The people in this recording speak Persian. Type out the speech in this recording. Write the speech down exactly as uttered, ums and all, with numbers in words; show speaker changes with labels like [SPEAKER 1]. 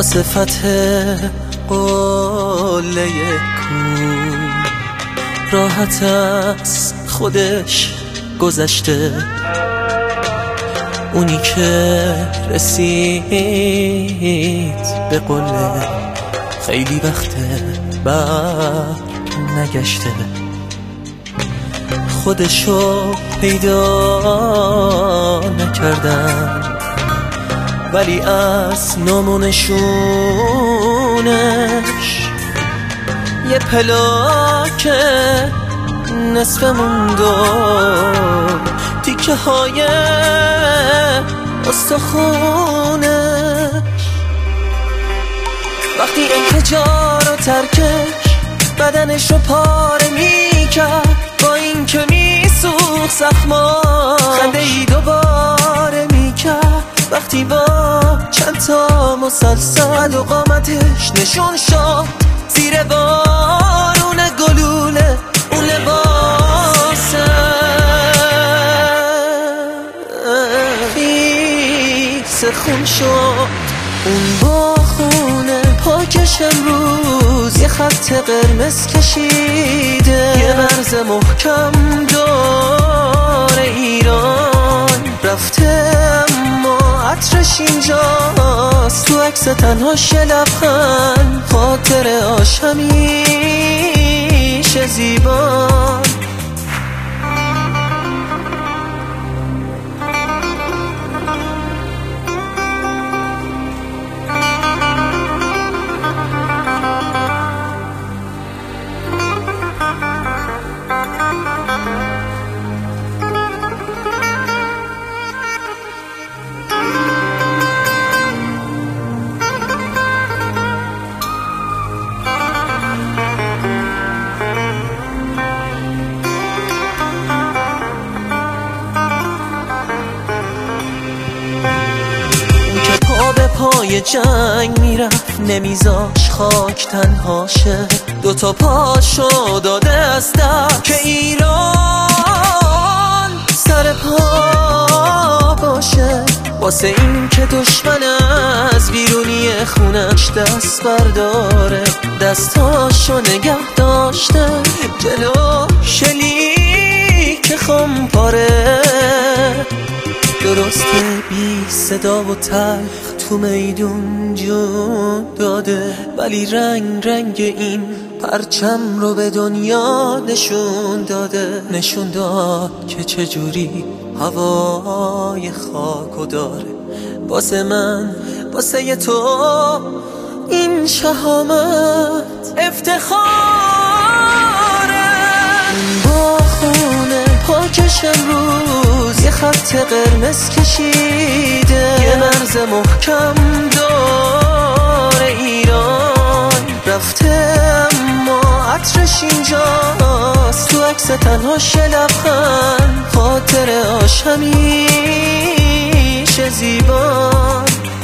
[SPEAKER 1] واسه فتح قله کون راحت از خودش گذشته. اونی که رسید به قله خیلی وقته بر نگشته. خودشو پیدا نکردن ولی از نامونشونش یه پلاک نصف مونده، تیکه های استخونش. وقتی انفجار و ترکش بدنش رو پاره میکرد، با این که میسوخ زخما خنده ای دوباره میکرد. وقتی با چند تا مسلسل و قامتش نشون شد زیر بارون گلوله اون لباسه خیس خون شد. اون با خونه پاکش امروز یه خط قرمز کشیده، یه مرز محکم دور ایران رفته اما عطرش اینجاست. تو عکس تنهاش لبخند، خاطر آش همیشه زیبا. پای جنگ میرفت نمیذاش خاک تنهاشه، دوتا پاشو داده از دست که ایران سر پا باشه. واسه این که دشمن از بیرونی خونش دست برداره، دستاشو نگه داشته جلو شلیک خمپاره. درسته بی صدا و تلخ تو میدون جون داده، ولی رنگ رنگ این پرچم رو به دنیا نشون داده. نشون داد که چجوری هوای خاکو داره. واسه من واسه ی تو این شهامت افتخاره. با خونه پاکش امروز یه خط قرمز کشیده، یه مرز محکم دور ایران رفته اما عطرش اینجاست. تو عکس تنهاش لبخند، خاطر آش همیشه زیبا.